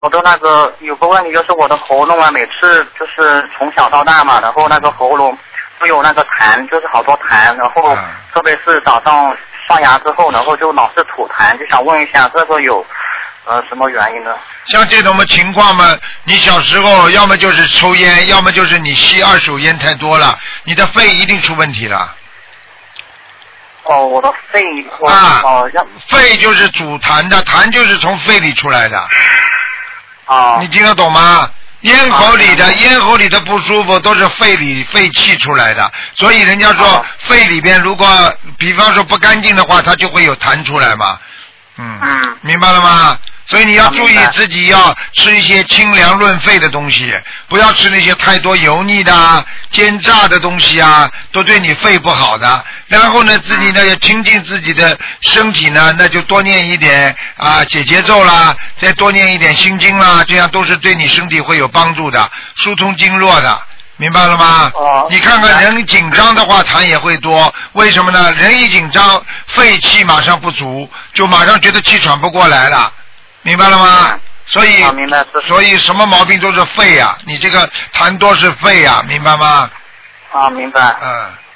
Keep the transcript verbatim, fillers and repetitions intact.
我的那个有个问题就是我的喉咙啊，每次就是从小到大嘛，然后那个喉咙都有那个痰，就是好多痰，然后特别是早上刷牙之后，然后就老是吐痰，就想问一下这个有呃什么原因呢？ 像这种的情况嘛，你小时候要么就是抽烟，要么就是你吸二手烟太多了，你的肺一定出问题了。 哦，我的肺啊， 哦，要肺就是主痰的，痰就是从肺里出来的。 哦。 你听得懂吗？咽喉里的、啊、咽喉里的不舒服都是肺里肺气出来的，所以人家说、啊、肺里边如果比方说不干净的话，它就会有痰出来嘛。嗯。嗯。明白了吗？所以你要注意自己要吃一些清凉润肺的东西，不要吃那些太多油腻的、煎炸的东西啊，都对你肺不好的。然后呢，自己呢要亲近自己的身体呢，那就多念一点啊解结咒啦，再多念一点心经啦，这样都是对你身体会有帮助的，疏通经络的。明白了吗？哦。你看看人紧张的话，痰也会多，为什么呢？人一紧张，肺气马上不足，就马上觉得气喘不过来了。明白了吗？所以， 啊、明白所以什么毛病都是肺呀、啊，你这个痰多是肺呀、啊，明白吗？ 啊，明白。 嗯。